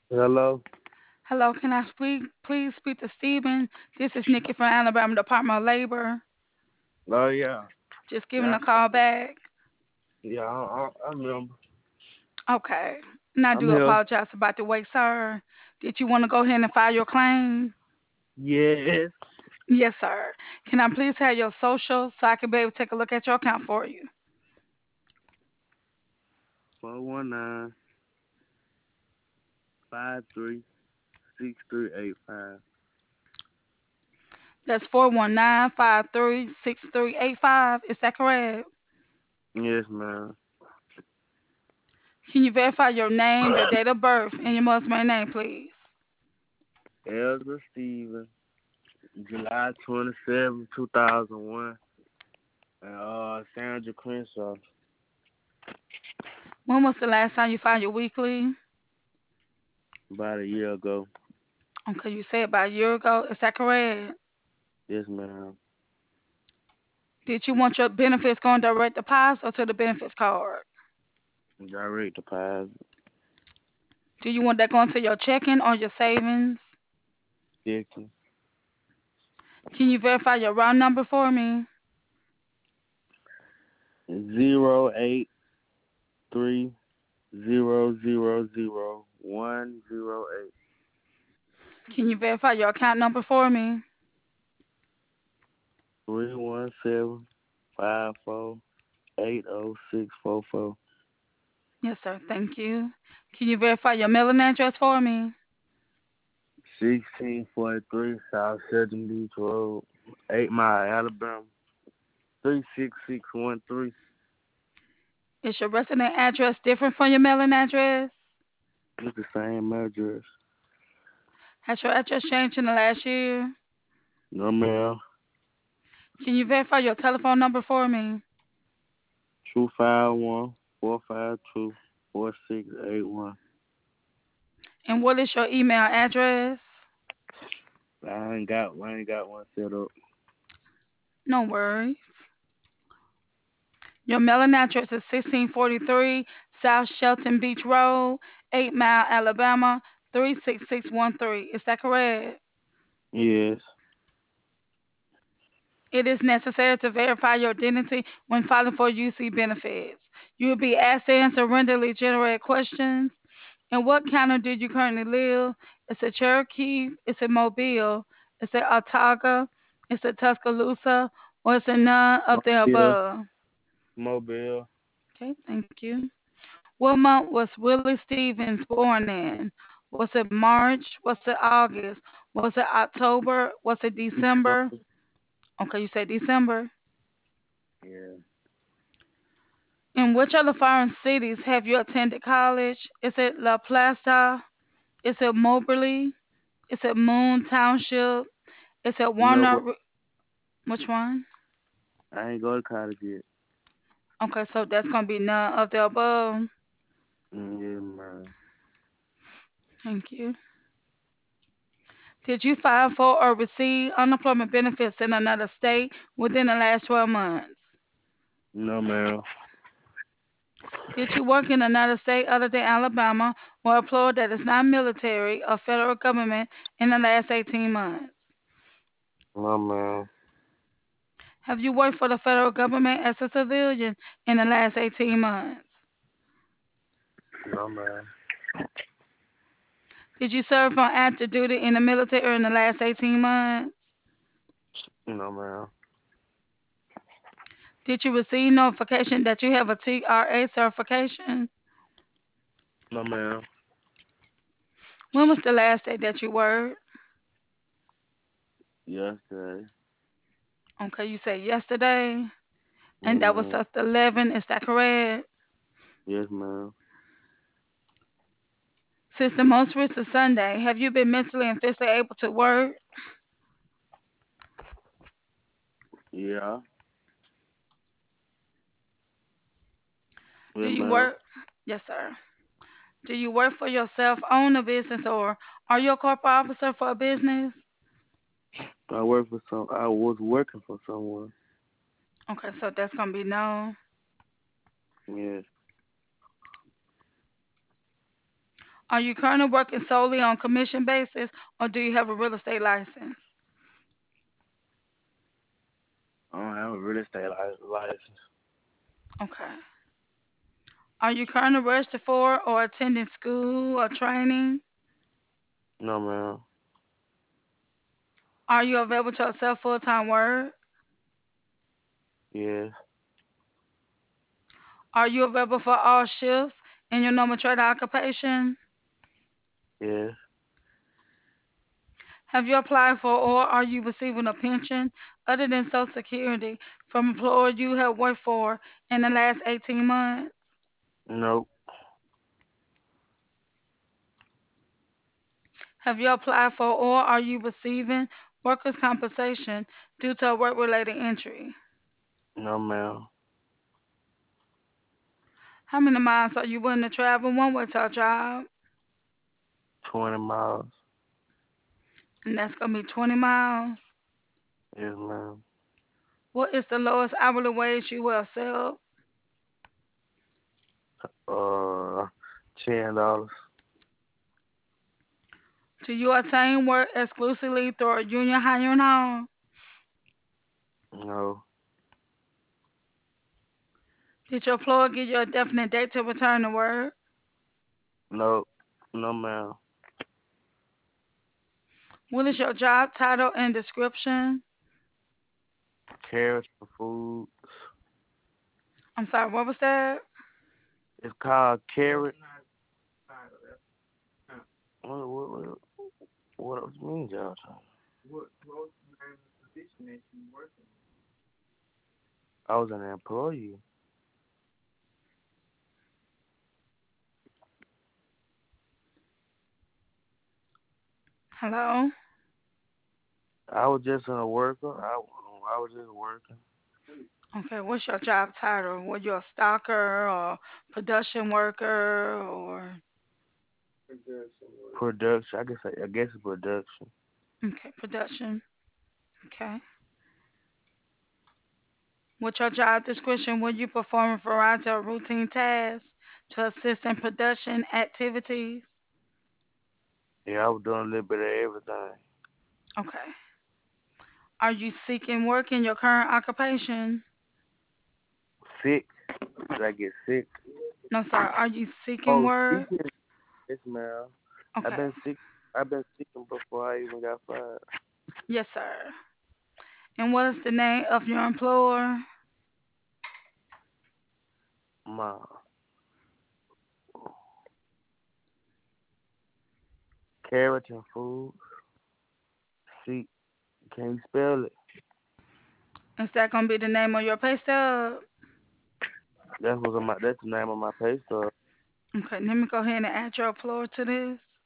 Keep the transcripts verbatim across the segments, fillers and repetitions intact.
Hello? Hello, can I speak, please speak to Stephen? This is Nikki from Alabama Department of Labor. Oh, yeah. Just giving Yeah, a call back. yeah, I, I, I remember. Okay. And I I'm do here. apologize about the wait, sir. Did you want to go ahead and file your claim? Yes. Yes, sir. Can I please have your social so I can be able to take a look at your account for you? four one nine, five three, six three eight five. That's four one nine, five three, six three eight five. Is that correct? Yes, ma'am. Can you verify your name, your date of birth, and your mother's maiden name, please? Elder Steven, July twenty-seventh, two thousand one. And uh, Sandra Crenshaw, When was the last time you filed your weekly? about a year ago. Okay, you said about a year ago. Is that correct? Yes, ma'am. Did you want your benefits going direct deposit or to the benefits card? Direct deposit. Do you want that going to your checking or your savings? Checking. Can you verify your round number for me? Zero eight three zero zero zero one zero eight. Can you verify your account number for me? Three one seven five four eight oh six four four. Yes, sir. Thank you. Can you verify your mailing address for me? Sixteen forty three South Southern Beach Road, Eight Mile, Alabama. Three six six one three. Is your resident address different from your mailing address? It's the same address. Has your address changed in the last year? No mail. Can you verify your telephone number for me? Two five one four five two four six eight one. And what is your email address? I ain't got I ain't got one set up. No worries. Your mailing address is sixteen forty-three South Shelton Beach Road, eight Mile, Alabama, three six six one three. Is that correct? Yes. It is necessary to verify your identity when filing for U C benefits. You will be asked to answer randomly generated questions. In what county do you currently live? Is it Cherokee? Is it Mobile? Is it Otaga? Is it Tuscaloosa? Or is it none of the Mobile. above? Mobile. Okay, thank you. What month was Willie Stevens born in? Was it March? Was it August? Was it October? Was it December? December. Okay, you said December. Yeah. In which other foreign cities have you attended college? Is it La Plata? Is it Moberly? Is it Moon Township? Is it No, Warner? Which one? I ain't go to college yet. Okay, so that's gonna be none of the above. Mm, yeah, man. Thank you. Did you file for or receive unemployment benefits in another state within the last twelve months? No, man. Did you work in another state other than Alabama or employer that is not military or federal government in the last eighteen months? No, man. Have you worked for the federal government as a civilian in the last eighteen months? No, man. Did you serve on active duty in the military in the last eighteen months? No, man. Did you receive notification that you have a T R A certification? No, man. When was the last day that you worked? Yesterday. Okay, you said yesterday, Yeah, and that was man. just eleven. Is that correct? Yes, man. Since the most recent Sunday, have you been mentally and physically able to work? Yeah. Do Yeah, you man. work? Yes, sir. Do you work for yourself, own a business, or are you a corporate officer for a business? I work for some. I was working for someone. Okay, so that's gonna be no. Yes. Are you currently working solely on commission basis or do you have a real estate license? I don't have a real estate li- license. Okay. Are you currently registered for or attending school or training? No, man. Are you available to accept full-time work? Yes, Are you available for all shifts in your normal trade occupation? yes. Have you applied for or are you receiving a pension other than Social Security from employer you have worked for in the last eighteen months? Nope. Have you applied for or are you receiving workers' compensation due to a work-related injury? No, ma'am. How many miles are you willing to travel one way to a job? twenty miles. And that's going to be twenty miles. Yes, ma'am. What is the lowest hourly wage you will accept? Uh, ten dollars. Do you attain work exclusively through a union hiring home? No, Did your employer give you a definite date to return to work? no, no, ma'am. What is your job title and description? Carrots for food. I'm sorry, what was that? It's called carrot. What, what, what, what else mean, y'all? I was an employee. Hello? I was just a worker. I, I was just working. Okay, what's your job title? Were you a stalker or production worker or Production. I guess I, I guess it's production. okay, production. Okay. With your job description, will you perform a variety of routine tasks to assist in production activities? Yeah, I was doing a little bit of everything. Okay. Are you seeking work in your current occupation? Sick. Did I get sick? No, sir. Are you seeking Oh, work? speaking. Yes, ma'am. I've Okay. been sick. I've been sick before I even got fired. Yes, sir. And what is the name of your employer? My carrot and food. See, can you spell it? Is that gonna be the name of your pay stub? That's what's on my. That's the name of my pay stub. Okay, let me go ahead and add your employer to this.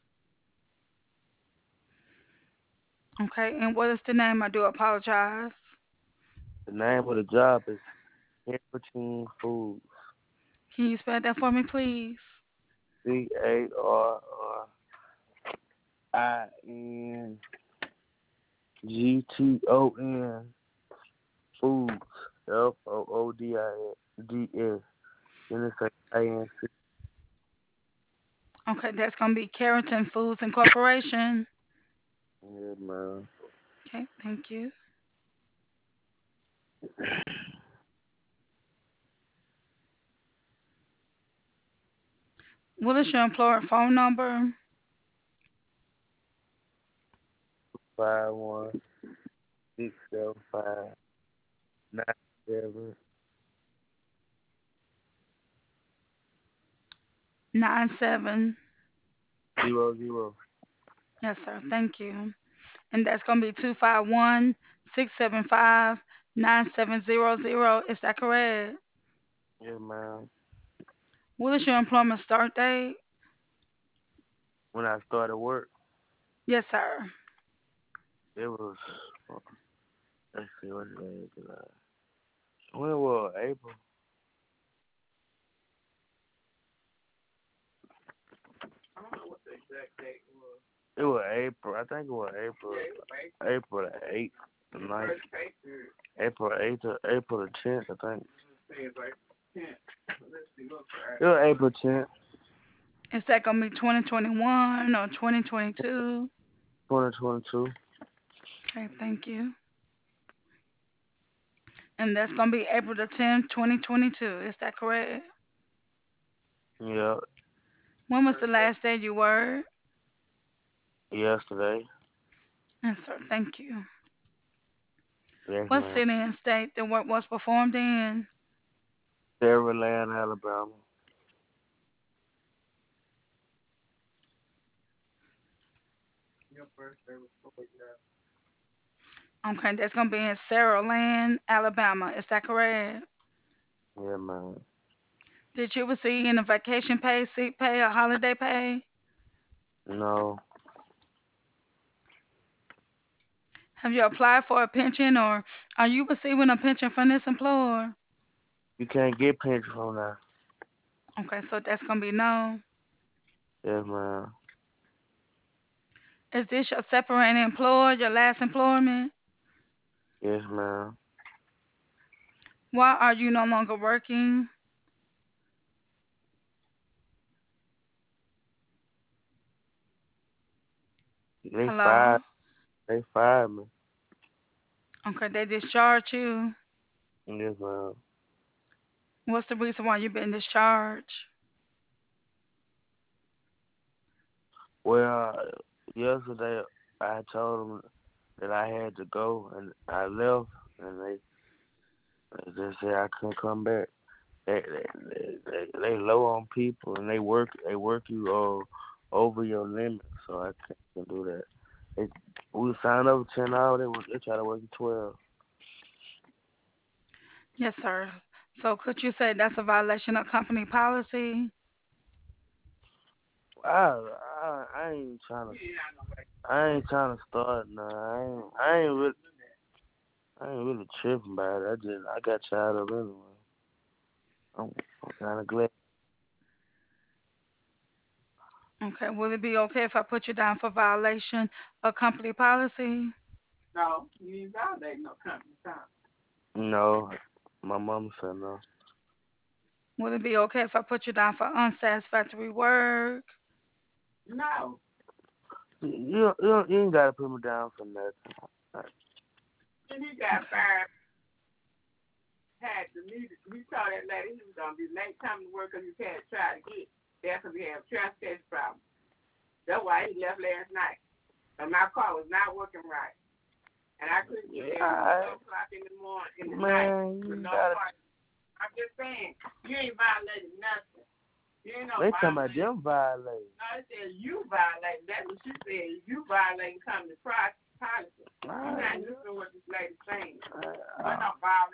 Okay, and what is the name? I do apologize. The name of the job is Carrotin Food. Can you spell that for me, please? C A R R I N G T O N Foods. F O O D I D S. Then it's like I N C. Okay, that's gonna be Carrington Foods Incorporation. Yeah, man. Okay, thank you. What is your employer phone number? Five one six seven five nine seven Nine seven. zero zero. Yes, sir. Thank you. And that's gonna be two five one six seven five nine seven zero zero. Is that correct? Yeah, man. What is your employment start date? When I started work, Yes, sir. it was. Let's see what it is. July. When it was April. It was April. I think it was April. April the eighth, the ninth. April eighth or April the tenth, I think. It was April tenth. Is that gonna be twenty twenty-one or twenty twenty-two? twenty twenty-two. Okay, thank you. And that's gonna be April the tenth, twenty twenty-two. Is that correct? Yeah, When was the last day you worked? yesterday. Yes, sir. Thank you. Yes, What ma'am. city and state the work was performed in? Saraland, Alabama. Okay, that's gonna be in Saraland, Alabama. Is that correct? Yeah, man. Did you receive any vacation pay, sick pay, or holiday pay? No, Have you applied for a pension or are you receiving a pension from this employer? you can't get pension from that. Okay, so that's gonna be no. Yes, ma'am. Is this your separating employer, your last employment? Yes, ma'am. Why are you no longer working? They Hello? fired. They fired me. Okay, they discharged you. Yes, ma'am. What's the reason why you've been discharged? Well, yesterday I told them that I had to go, and I left, and they, they just said I couldn't come back. They they, they they low on people, and they work they work you uh, over your limit, so I can't do that. They, we signed up for ten hours. They was- they try to work you twelve. Yes, sir. So could you say that's a violation of company policy? I I, I ain't trying to I ain't trying to start now. I ain't I ain't really I ain't really tripping about it. I just I got tired of it anyway. I'm, I'm kind of glad. Okay, will it be okay if I put you down for violation of company policy? No, my mama said no. Will it be okay if I put you down for unsatisfactory work? You you, you, don't- you ain't gotta put me down for nothing. Okay. Yeah, I, man, you gotta. They talking about them violating. Alright. Uh,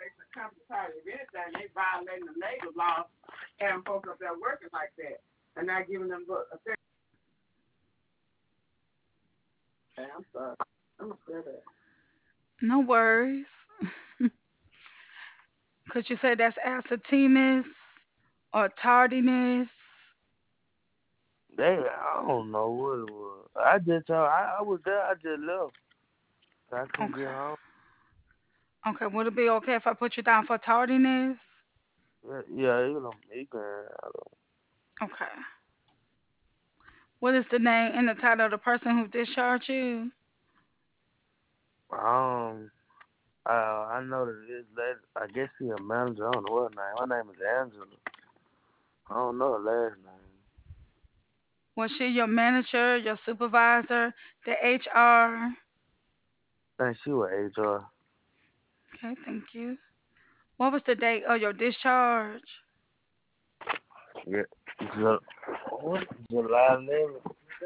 No worries. Could you say that's absenteeism or tardiness? they, I don't know what it was. I just told, I, I was there. I just left. I couldn't get Okay. home. Okay, would it be okay if I put you down for tardiness? Yeah, yeah, you know, you can. I Okay. What is the name and the title of the person who discharged you? don't, um, uh, I know that this lady. I guess she a manager. I don't know what her name. Her name is Angela. I don't know her last name. Was she your manager, your supervisor, the H R? I think she was H R. Okay, thank you. What was the date of your discharge? Yeah, Ju- what? July eleventh.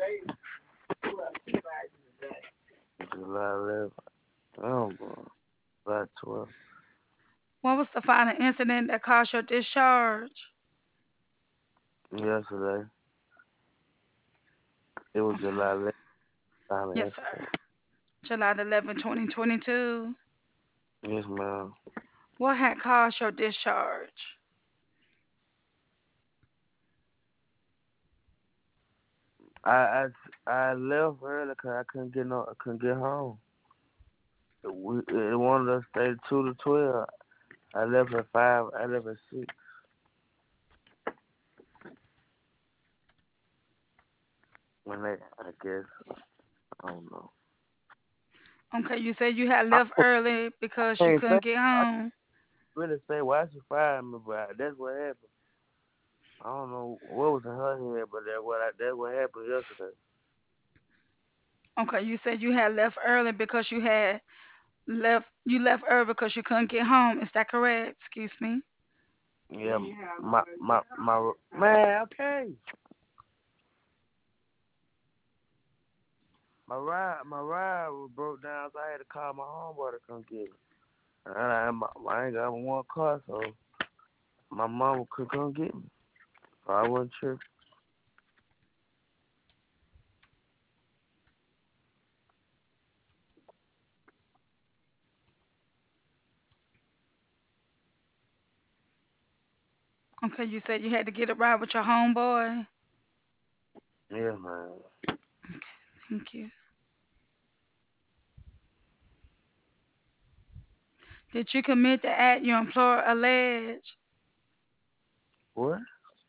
July eleventh. Oh, boy. July twelfth. What was the final incident that caused your discharge? Yesterday. It was Okay. July eleventh. Final Yes, sir. incident. July the eleventh, twenty twenty-two. Yes, ma'am. What had caused your discharge? I I I left early 'cause I couldn't get no I couldn't get home. We it wanted us to stay two to twelve. I left at five. I left at six. when they, I guess, I don't know. Okay, you said you had I left early because you can't say, couldn't get I home. really say why she fired me, but that's what happened. I don't know what was in her head, but that what I, that's what happened yesterday. Okay, you said you had left early because you had left you left early because you couldn't get home. Is that correct? Excuse me. Yeah, my my my man. Okay, my ride my ride was broke down, so I had to call my homeboy to come get it. And I, my, I ain't got one car, so my mama could come get me. So I wasn't tripping. Okay, you said you had to get a ride with your homeboy. Yeah, man. Thank you. Did you commit the act your employer alleged? What?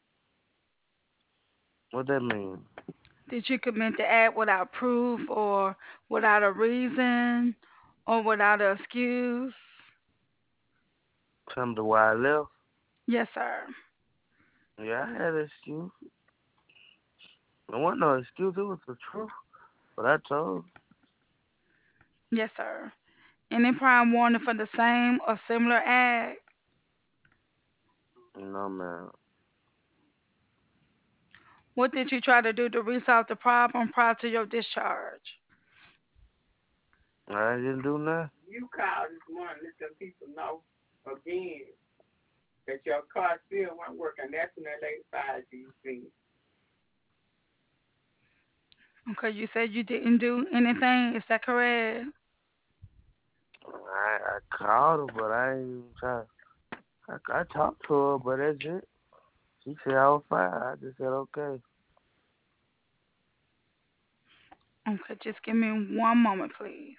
What that mean? Did you commit the act without proof or without a reason or without an excuse? Tell me the why I left. Yes, sir. Yeah, I had an excuse. It wasn't no excuse. It was the truth. But I told, Yes, sir. Any prior warning for the same or similar act? you know, man. What did you try to do to resolve the problem prior to your discharge? I didn't do nothing. You called this morning, let them people know again that your car still wasn't working. That's when that lady fired you, you see. Okay, you said you didn't do anything. Is that correct? I I called her, but I ain't even try. I, I talked to her, but that's it. She said I was fine. I just said okay. Okay, just give me one moment, please.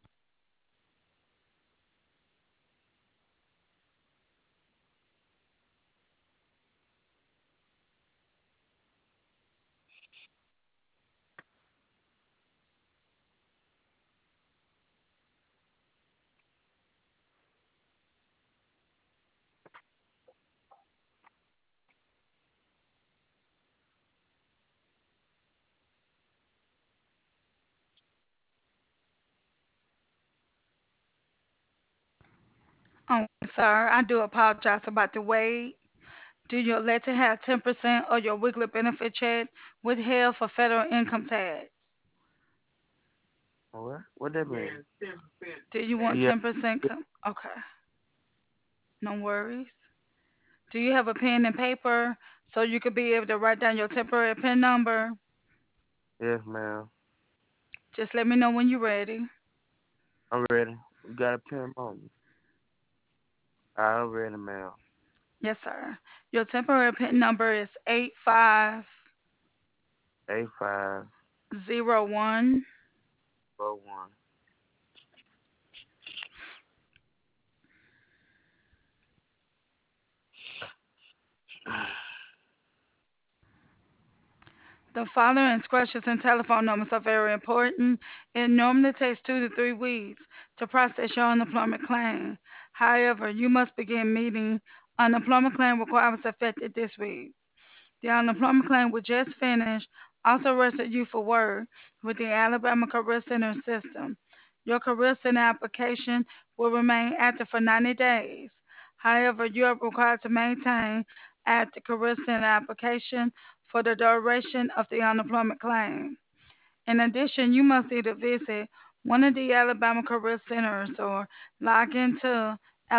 Oh, sir, I do apologize about the wait. Do you elect to have ten percent of your weekly benefit check withheld for federal income tax? What? What that mean? Yes, ten percent Do you want tax. Yeah. ten percent? Com- okay, no worries. Do you have a pen and paper so you could be able to write down your temporary PIN number? Yes, ma'am. Just let me know when you're ready. I'm ready. You got a pen on me. I'm ready, ma'am. Yes, sir. Your temporary PIN number is eight five Eight five zero one four one. The following instructions and telephone numbers are very important. It normally takes two to three weeks to process your unemployment claim. However, you must begin meeting unemployment claim requirements effective this week. The unemployment claim we just finished also registered you for work with the Alabama Career Center system. Your Career Center application will remain active for ninety days. However, you are required to maintain at the Career Center application for the duration of the unemployment claim. In addition, you must either visit one of the Alabama Career Centers or log into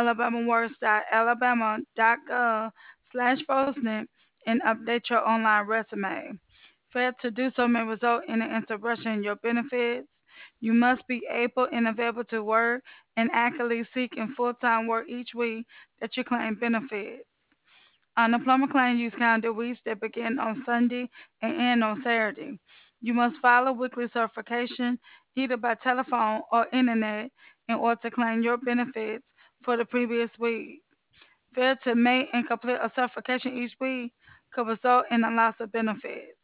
alabamaworks.alabama.gov slash FOSNIP and update your online resume. Failure to do so may result in an interruption in your benefits. You must be able and available to work and actively seeking full-time work each week that you claim benefits. Unemployment claim use calendar weeks that begin on Sunday and end on Saturday. You must file a weekly certification either by telephone or internet in order to claim your benefits for the previous week. Failure to make and complete a certification each week could result in a loss of benefits.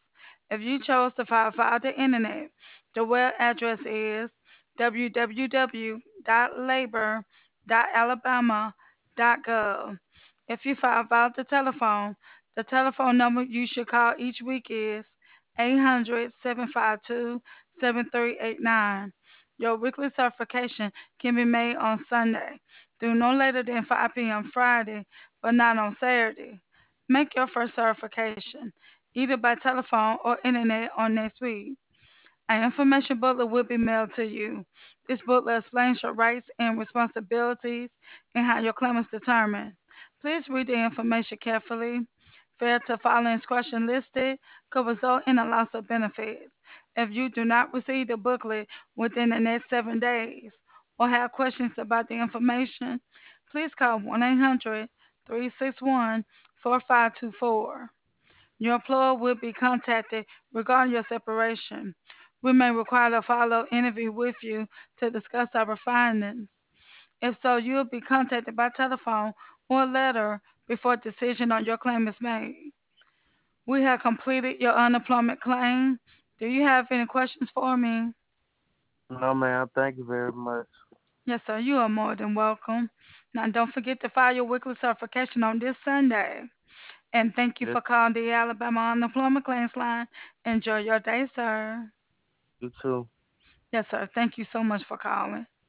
If you chose to file via the internet, the web address is w w w dot labor dot alabama dot gov. If you file via the telephone, the telephone number you should call each week is eight hundred, seven five two, seven three eight nine. Your weekly certification can be made on Sunday through no later than five p m Friday, but not on Saturday. Make your first certification either by telephone or internet on next week. An information booklet will be mailed to you. This booklet explains your rights and responsibilities and how your claim is determined. Please read the information carefully. Failure to follow instructions listed could result in a loss of benefits. If you do not receive the booklet within the next seven days or have questions about the information, please call one eight hundred, three six one, four five two four. Your employer will be contacted regarding your separation. We may require a follow-up interview with you to discuss our findings. If so, you will be contacted by telephone or letter before a decision on your claim is made. We have completed your unemployment claim. Do you have any questions for me? No, ma'am. Thank you very much. Yes, sir. You are more than welcome. Now, don't forget to file your weekly certification on this Sunday. And thank you Yes, for calling the Alabama Unemployment Claims Line. Enjoy your day, sir. you too. Yes, sir. Thank you so much for calling.